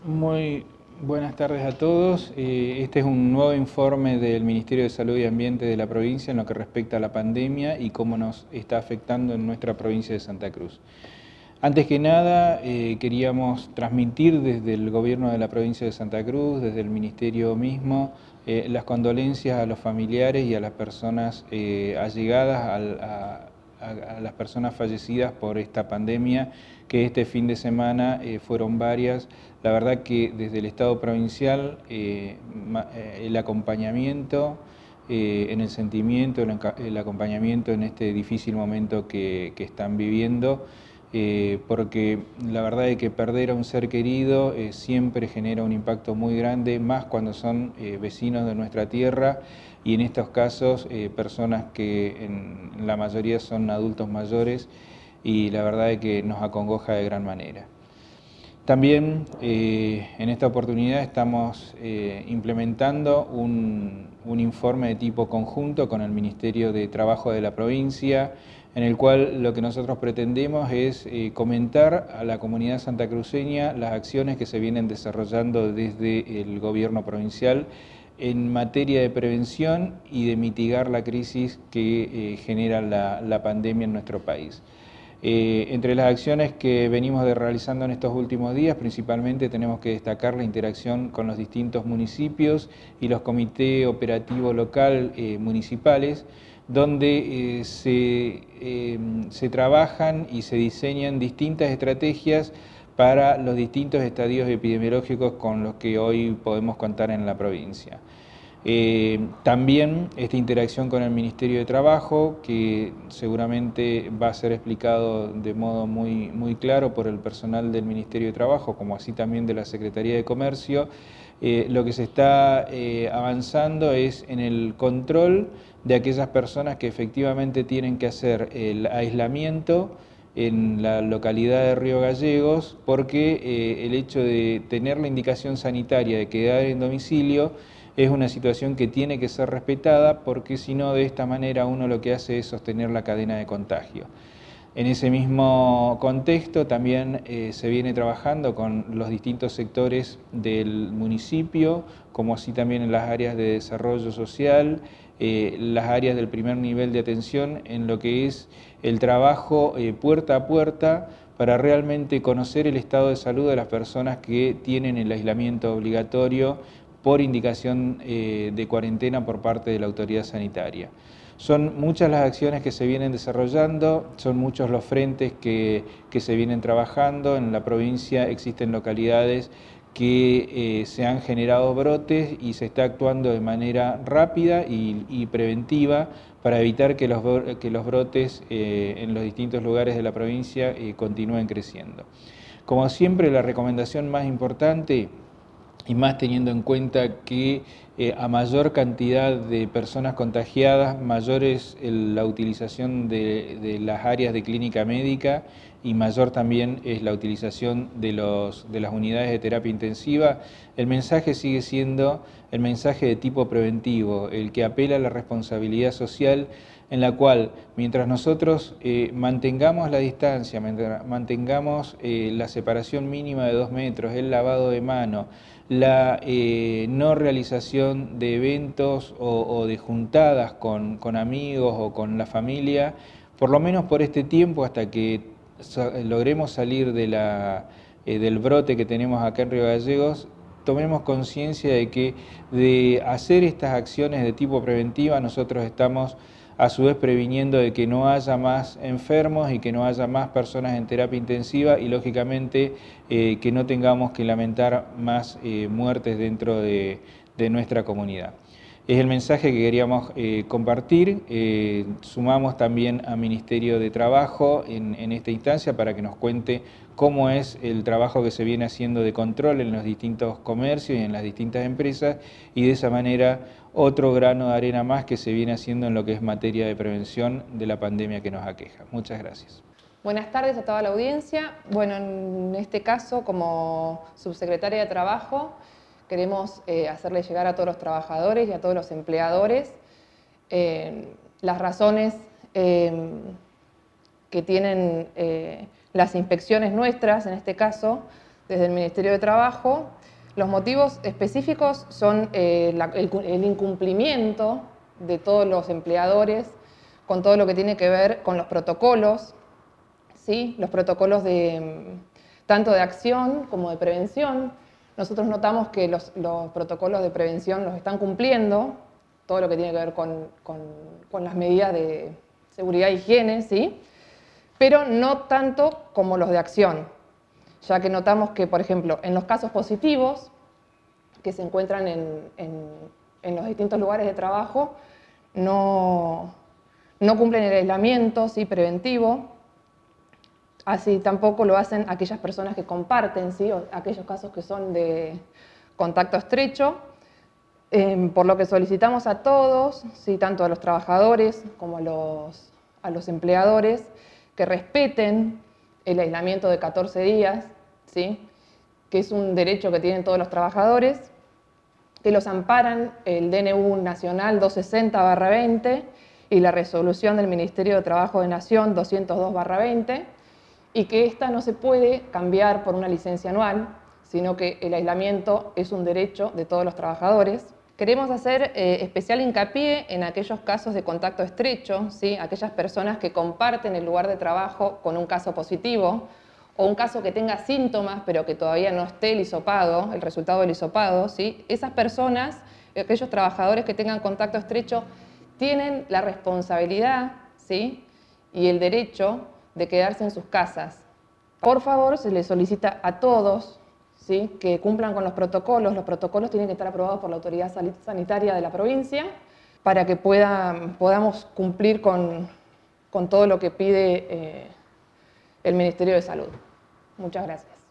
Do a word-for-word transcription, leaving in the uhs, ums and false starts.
Muy buenas tardes a todos. Eh, Este es un nuevo informe del Ministerio de Salud y Ambiente de la provincia en lo que respecta a la pandemia y cómo nos está afectando en nuestra provincia de Santa Cruz. Antes que nada, eh, queríamos transmitir desde el gobierno de la provincia de Santa Cruz, desde el ministerio mismo, eh, las condolencias a los familiares y a las personas eh, allegadas al, a, a, a las personas fallecidas por esta pandemia, que este fin de semana eh, fueron varias. La verdad que desde el Estado provincial eh, el acompañamiento eh, en el sentimiento, el, el acompañamiento en este difícil momento que, que están viviendo, eh, porque la verdad es que perder a un ser querido eh, siempre genera un impacto muy grande, más cuando son eh, vecinos de nuestra tierra y en estos casos eh, personas que en la mayoría son adultos mayores, y la verdad es que nos acongoja de gran manera. También eh, en esta oportunidad estamos eh, implementando un, un informe de tipo conjunto con el Ministerio de Trabajo de la provincia, en el cual lo que nosotros pretendemos es eh, comentar a la comunidad santacruceña las acciones que se vienen desarrollando desde el gobierno provincial en materia de prevención y de mitigar la crisis que eh, genera la, la pandemia en nuestro país. Eh, entre las acciones que venimos de realizando en estos últimos días, principalmente tenemos que destacar la interacción con los distintos municipios y los comités operativos local eh, municipales, donde eh, se, eh, se trabajan y se diseñan distintas estrategias para los distintos estadios epidemiológicos con los que hoy podemos contar en la provincia. Eh, también esta interacción con el Ministerio de Trabajo, que seguramente va a ser explicado de modo muy, muy claro por el personal del Ministerio de Trabajo, como así también de la Secretaría de Comercio. Eh, lo que se está eh, avanzando es en el control de aquellas personas que efectivamente tienen que hacer el aislamiento en la localidad de Río Gallegos, porque eh, el hecho de tener la indicación sanitaria de quedar en domicilio es una situación que tiene que ser respetada, porque si no, de esta manera uno lo que hace es sostener la cadena de contagio. En ese mismo contexto también eh, se viene trabajando con los distintos sectores del municipio, como así también en las áreas de desarrollo social, eh, las áreas del primer nivel de atención, en lo que es el trabajo eh, puerta a puerta para realmente conocer el estado de salud de las personas que tienen el aislamiento obligatorio por indicación eh, de cuarentena por parte de la autoridad sanitaria. Son muchas las acciones que se vienen desarrollando, son muchos los frentes que, que se vienen trabajando. En la provincia existen localidades que eh, se han generado brotes y se está actuando de manera rápida y, y preventiva para evitar que los, que los brotes eh, en los distintos lugares de la provincia eh, continúen creciendo. Como siempre, la recomendación más importante, y más teniendo en cuenta que eh, a mayor cantidad de personas contagiadas, mayor es el, la utilización de, de las áreas de clínica médica y mayor también es la utilización de, los, de las unidades de terapia intensiva. El mensaje sigue siendo el mensaje de tipo preventivo, el que apela a la responsabilidad social, en la cual mientras nosotros eh, mantengamos la distancia, mantengamos eh, la separación mínima de dos metros, el lavado de mano, la eh, no realización de eventos o, o de juntadas con, con amigos o con la familia, por lo menos por este tiempo hasta que logremos salir de la, eh, del brote que tenemos acá en Río Gallegos, tomemos conciencia de que de hacer estas acciones de tipo preventiva nosotros estamos a su vez previniendo de que no haya más enfermos y que no haya más personas en terapia intensiva y lógicamente eh, que no tengamos que lamentar más eh, muertes dentro de, de nuestra comunidad. Es el mensaje que queríamos eh, compartir. Eh, sumamos también al Ministerio de Trabajo en, en esta instancia para que nos cuente cómo es el trabajo que se viene haciendo de control en los distintos comercios y en las distintas empresas, y de esa manera otro grano de arena más que se viene haciendo en lo que es materia de prevención de la pandemia que nos aqueja. Muchas gracias. Buenas tardes a toda la audiencia. Bueno, en este caso, como subsecretaria de Trabajo, queremos eh, hacerle llegar a todos los trabajadores y a todos los empleadores eh, las razones eh, que tienen eh, las inspecciones nuestras, en este caso, desde el Ministerio de Trabajo. Los motivos específicos son eh, la, el, el incumplimiento de todos los empleadores con todo lo que tiene que ver con los protocolos, ¿sí? Los protocolos de, tanto de acción como de prevención. Nosotros notamos que los, los protocolos de prevención los están cumpliendo, todo lo que tiene que ver con, con, con las medidas de seguridad e higiene, ¿sí? Pero no tanto como los de acción, ya que notamos que, por ejemplo, en los casos positivos que se encuentran en, en, en los distintos lugares de trabajo, no, no cumplen el aislamiento, ¿sí? Preventivo. Así tampoco lo hacen aquellas personas que comparten, ¿sí? O aquellos casos que son de contacto estrecho, eh, por lo que solicitamos a todos, ¿sí? Tanto a los trabajadores como a los, a los empleadores, que respeten el aislamiento de catorce días, ¿sí? Que es un derecho que tienen todos los trabajadores, que los amparan el D N U Nacional doscientos sesenta barra veinte y la resolución del Ministerio de Trabajo de Nación doscientos dos barra veinte, y que esta no se puede cambiar por una licencia anual, sino que el aislamiento es un derecho de todos los trabajadores. Queremos hacer eh, especial hincapié en aquellos casos de contacto estrecho, ¿sí? Aquellas personas que comparten el lugar de trabajo con un caso positivo, o un caso que tenga síntomas pero que todavía no esté el hisopado, el resultado del hisopado, ¿sí? Esas personas, aquellos trabajadores que tengan contacto estrecho, tienen la responsabilidad, ¿sí? Y el derecho de quedarse en sus casas. Por favor, se les solicita a todos, ¿sí? Que cumplan con los protocolos. Los protocolos tienen que estar aprobados por la autoridad sanitaria de la provincia para que puedan, podamos cumplir con, con todo lo que pide eh, el Ministerio de Salud. Muchas gracias.